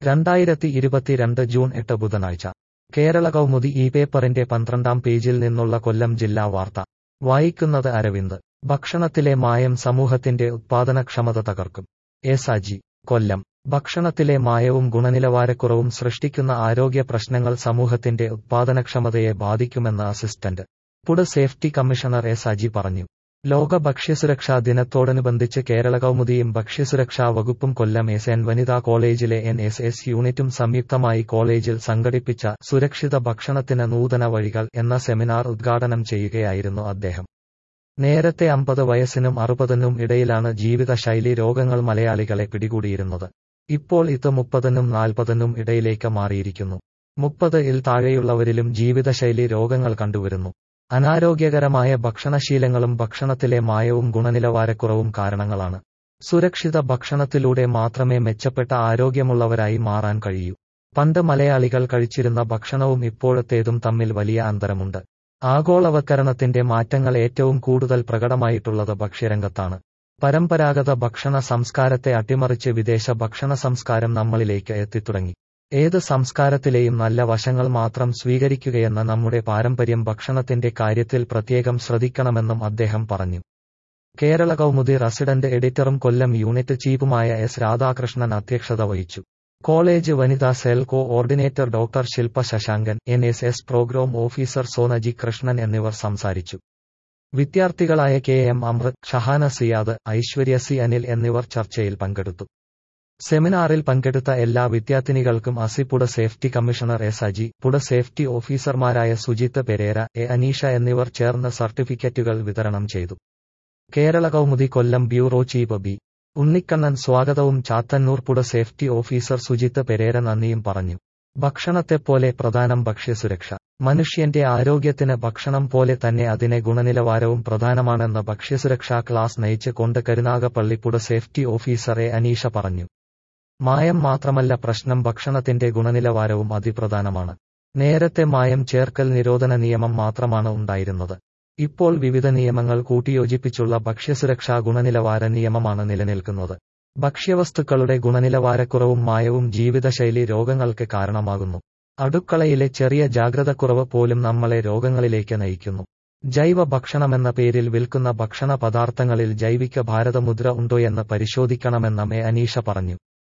2022 June 8 ബുധനാഴ്ച കേരള കൗമുദി ഈ പേപ്പറിന്റെ 12-ാം പേജിൽ നിന്നുള്ള കൊല്ലം ജില്ലാ വാർത്ത വായിക്കുന്നത് അരവിന്ദ്. ഭക്ഷണത്തിലെ മായം സമൂഹത്തിന്റെ ഉത്പാദനക്ഷമത തകർക്കും. എസ്. കൊല്ലം. ഭക്ഷണത്തിലെ മായവും ഗുണനിലവാരക്കുറവും സൃഷ്ടിക്കുന്ന ആരോഗ്യ പ്രശ്നങ്ങൾ സമൂഹത്തിന്റെ ഉത്പാദനക്ഷമതയെ ബാധിക്കുമെന്ന് അസിസ്റ്റന്റ് ഫുഡ് സേഫ്റ്റി കമ്മീഷണർ എസ്. പറഞ്ഞു. ലോക ഭക്ഷ്യസുരക്ഷാ ദിനത്തോടനുബന്ധിച്ച് കേരള കൗമുദിയും ഭക്ഷ്യസുരക്ഷാ വകുപ്പും കൊല്ലം എസ്.എൻ. വനിതാ കോളേജിലെ NSS യൂണിറ്റും സംയുക്തമായി കോളേജിൽ സംഘടിപ്പിച്ച സുരക്ഷിത ഭക്ഷണത്തിന് നൂതന വഴികൾ എന്ന സെമിനാർ ഉദ്ഘാടനം ചെയ്യുകയായിരുന്നു അദ്ദേഹം. നേരത്തെ 50 വയസ്സിനും 60-നും ഇടയിലാണ് ജീവിതശൈലി രോഗങ്ങൾ മലയാളികളെ പിടികൂടിയിരുന്നത്. ഇപ്പോൾ ഇത് 30-നും 40-നും ഇടയിലേക്ക് മാറിയിരിക്കുന്നു. 30-ൽ താഴെയുള്ളവരിലും ജീവിതശൈലി രോഗങ്ങൾ കണ്ടുവരുന്നു. അനാരോഗ്യകരമായ ഭക്ഷണശീലങ്ങളും ഭക്ഷണത്തിലെ മായവും ഗുണനിലവാരക്കുറവും കാരണങ്ങളാണ്. സുരക്ഷിത ഭക്ഷണത്തിലൂടെ മാത്രമേ മെച്ചപ്പെട്ട ആരോഗ്യമുള്ളവരായി മാറാൻ കഴിയൂ. പണ്ട് മലയാളികൾ കഴിച്ചിരുന്ന ഭക്ഷണവും ഇപ്പോഴത്തേതും തമ്മിൽ വലിയ അന്തരമുണ്ട്. ആഗോളവൽക്കരണത്തിന്റെ മാറ്റങ്ങൾ ഏറ്റവും കൂടുതൽ പ്രകടമായിട്ടുള്ളത് ഭക്ഷ്യരംഗത്താണ്. പരമ്പരാഗത ഭക്ഷണ സംസ്കാരത്തെ അട്ടിമറിച്ച് വിദേശ ഭക്ഷണ സംസ്കാരം നമ്മളിലേക്ക് എത്തിത്തുടങ്ങി. ഏത് സംസ്കാരത്തിലെയും നല്ല വശങ്ങൾ മാത്രം സ്വീകരിക്കുകയെന്ന നമ്മുടെ പാരമ്പര്യം ഭക്ഷണത്തിന്റെ കാര്യത്തിൽ പ്രത്യേകം ശ്രദ്ധിക്കണമെന്നും അദ്ദേഹം പറഞ്ഞു. കേരള കൗമുദി റസിഡന്റ് എഡിറ്ററും കൊല്ലം യൂണിറ്റ് ചീഫുമായ S. രാധാകൃഷ്ണൻ അധ്യക്ഷത വഹിച്ചു. കോളേജ് വനിതാ cell coordinator doctor Shilpa Sasankan, NSS programme officer Sonaji Krishnan എന്നിവർ സംസാരിച്ചു. വിദ്യാർത്ഥികളായ KM അമൃത്, ഷഹാന സിയാദ്, ഐശ്വര്യ C. അനിൽ എന്നിവർ ചർച്ചയിൽ പങ്കെടുത്തു. സെമിനാറിൽ പങ്കെടുത്ത എല്ലാ വിദ്യാർത്ഥിനികൾക്കും food safety commissioner S. Food safety ഓഫീസർമാരായ സുജിത്ത് പെരേര, അനീഷ എന്നിവർ ചേർന്ന് സർട്ടിഫിക്കറ്റുകൾ വിതരണം ചെയ്തു. Kerala Kaumudi Kollam bureau chief B. Unnikannan സ്വാഗതവും Chathannoor food safety officer Sujith Perera നന്ദിയും പറഞ്ഞു. ഭക്ഷണത്തെപ്പോലെ പ്രധാനം ഭക്ഷ്യസുരക്ഷ. മനുഷ്യന്റെ ആരോഗ്യത്തിന് ഭക്ഷണം പോലെ തന്നെ അതിനെ ഗുണനിലവാരവും പ്രധാനമാണെന്ന് ഭക്ഷ്യസുരക്ഷാ ക്ലാസ് നയിച്ച് കൊണ്ട് Karunagappally food safety officer Aneesha പറഞ്ഞു. മായം മാത്രമല്ല പ്രശ്നം, ഭക്ഷണത്തിന്റെ ഗുണനിലവാരവും അതിപ്രധാനമാണ്. നേരത്തെ മായം ചേർക്കൽ നിരോധന നിയമം മാത്രമാണ് ഉണ്ടായിരുന്നത്. ഇപ്പോൾ വിവിധ നിയമങ്ങൾ കൂട്ടിയോജിപ്പിച്ചുള്ള ഭക്ഷ്യസുരക്ഷാ ഗുണനിലവാര നിയമമാണ് നിലനിൽക്കുന്നത്. ഭക്ഷ്യവസ്തുക്കളുടെ ഗുണനിലവാരക്കുറവും മായവും ജീവിതശൈലി രോഗങ്ങൾക്ക് കാരണമാകുന്നു. അടുക്കളയിലെ ചെറിയ ജാഗ്രതക്കുറവ് പോലും നമ്മളെ രോഗങ്ങളിലേക്ക് നയിക്കുന്നു. ജൈവ ഭക്ഷണമെന്ന പേരിൽ വിൽക്കുന്ന ഭക്ഷണ പദാർത്ഥങ്ങളിൽ ജൈവിക ഭാരതമുദ്ര ഉണ്ടോയെന്ന് പരിശോധിക്കണമെന്ന് അനീഷ പറഞ്ഞു.